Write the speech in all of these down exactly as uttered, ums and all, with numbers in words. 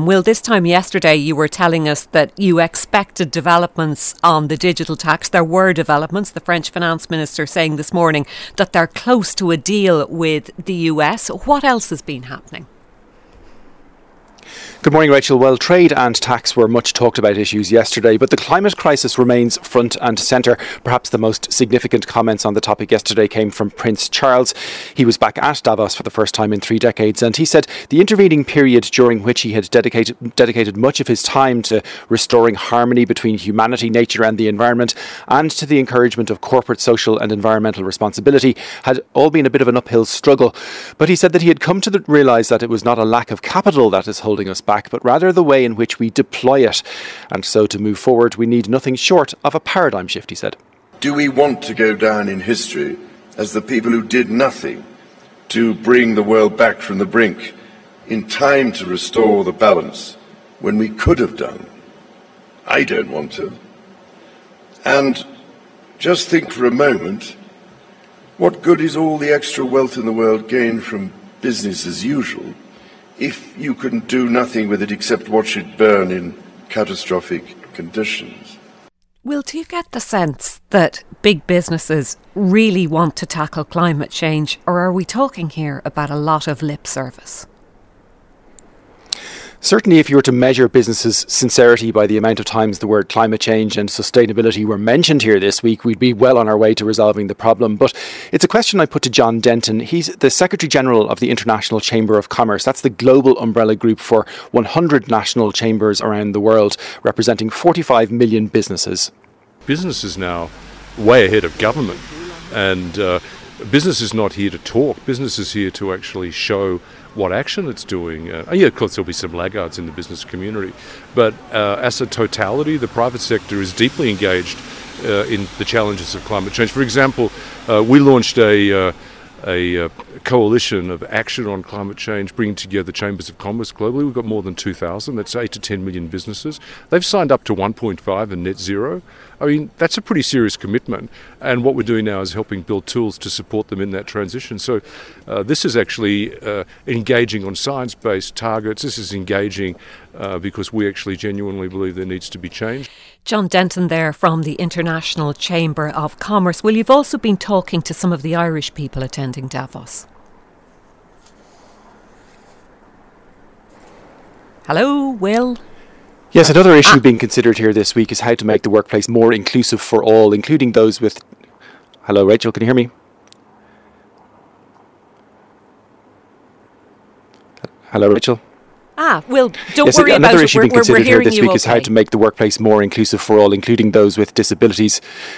Will, this time yesterday you were telling us that you expected developments on the digital tax. There were developments. The French finance minister saying this morning that they're close to a deal with the U S. What else has been happening? Good morning, Rachel. Well, trade and tax were much talked about issues yesterday, but the climate crisis remains front and centre. Perhaps the most significant comments on the topic yesterday came from Prince Charles. He was back at Davos for the first time in three decades, and he said the intervening period during which he had dedicated, dedicated much of his time to restoring harmony between humanity, nature and the environment, and to the encouragement of corporate social and environmental responsibility, had all been a bit of an uphill struggle. But he said that he had come to realise that it was not a lack of capital that is holding us back, but rather the way in which we deploy it. And so to move forward, we need nothing short of a paradigm shift, he said. Do we want to go down in history as the people who did nothing to bring the world back from the brink in time to restore the balance when we could have done? I don't want to. And just think for a moment, what good is all the extra wealth in the world gained from business as usual if you can do nothing with it except watch it burn in catastrophic conditions? Will, do you get the sense that big businesses really want to tackle climate change, or are we talking here about a lot of lip service? Certainly, if you were to measure businesses' sincerity by the amount of times the word climate change and sustainability were mentioned here this week, we'd be well on our way to resolving the problem. But it's a question I put to John Denton. He's the Secretary General of the International Chamber of Commerce. That's the global umbrella group for one hundred national chambers around the world, representing forty-five million businesses. Business is now way ahead of government, and uh, business is not here to talk. Business is here to actually show what action it's doing. Uh, yeah, of course, there'll be some laggards in the business community, but uh, as a totality, the private sector is deeply engaged uh, in the challenges of climate change. For example, uh, we launched a, uh, a uh, coalition of action on climate change, bringing together chambers of commerce globally. We've got more than two thousand. That's eight to ten million businesses. They've signed up to one point five and net zero. I mean, that's a pretty serious commitment. And what we're doing now is helping build tools to support them in that transition. So uh, this is actually uh, engaging on science-based targets. This is engaging uh, because we actually genuinely believe there needs to be change. John Denton there from the International Chamber of Commerce. Well, you've also been talking to some of the Irish people attending Davos. Hello, Will? Yes, another issue being considered here this week is how to make the workplace more inclusive for all, including those with... Hello, Rachel, can you hear me? Hello, Rachel? Ah, Will, don't yes, worry about it. Another issue we're, being considered here this week okay. is how to make the workplace more inclusive for all, including those with disabilities.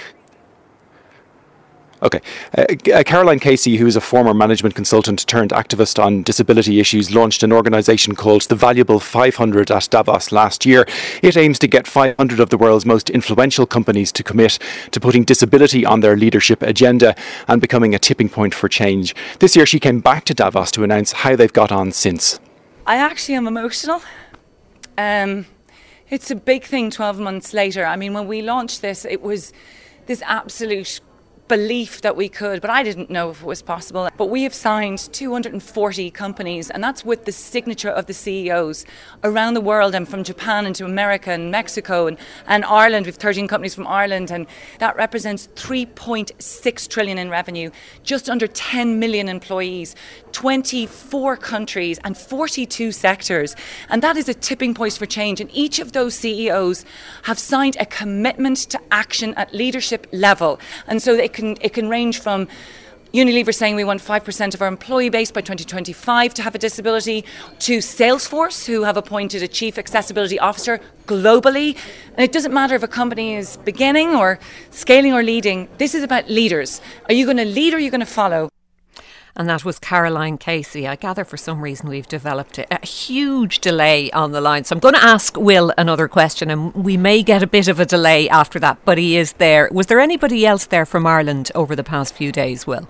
Okay. Uh, Caroline Casey, who is a former management consultant turned activist on disability issues, launched an organisation called the Valuable five hundred at Davos last year. It aims to get five hundred of the world's most influential companies to commit to putting disability on their leadership agenda and becoming a tipping point for change. This year she came back to Davos to announce how they've got on since. I actually am emotional. Um, it's a big thing twelve months later. I mean, when we launched this, it was this absolute belief that we could, but I didn't know if it was possible. But we have signed two hundred forty companies, and that's with the signature of the C E Os around the world, and from Japan into America and Mexico and, and Ireland. We have thirteen companies from Ireland, and that represents three point six trillion in revenue, just under ten million employees, twenty-four countries and forty-two sectors. And that is a tipping point for change. And each of those C E Os have signed a commitment to action at leadership level. And so they Can, it can range from Unilever saying we want five percent of our employee base by twenty twenty-five to have a disability, to Salesforce, who have appointed a chief accessibility officer globally. And it doesn't matter if a company is beginning or scaling or leading. This is about leaders. Are you going to lead or are you going to follow? And that was Caroline Casey. I gather for some reason we've developed a, a huge delay on the line. So I'm going to ask Will another question, and we may get a bit of a delay after that, but he is there. Was there anybody else there from Ireland over the past few days, Will?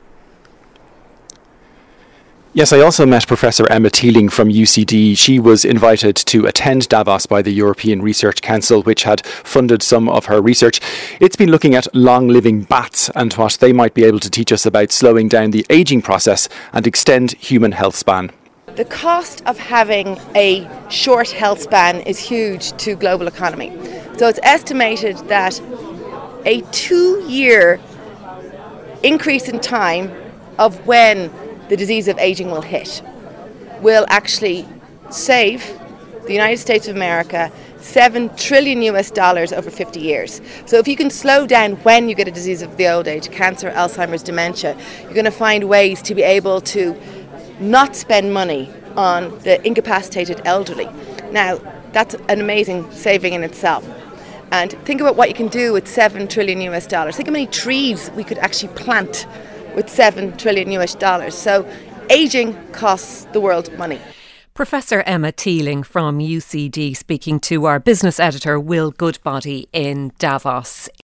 Yes, I also met Professor Emma Teeling from U C D. She was invited to attend Davos by the European Research Council, which had funded some of her research. It's been looking at long-living bats and what they might be able to teach us about slowing down the ageing process and extend human health span. The cost of having a short health span is huge to global economy. So it's estimated that a two-year increase in time of when the disease of aging will hit will actually save the United States of America seven trillion U S dollars over fifty years. So if you can slow down when you get a disease of the old age, cancer, Alzheimer's, dementia, you're going to find ways to be able to not spend money on the incapacitated elderly. Now, that's an amazing saving in itself. And think about what you can do with seven trillion U S dollars. Think how many trees we could actually plant with seven trillion U S dollars. So aging costs the world money. Professor Emma Teeling from U C D speaking to our business editor Will Goodbody in Davos.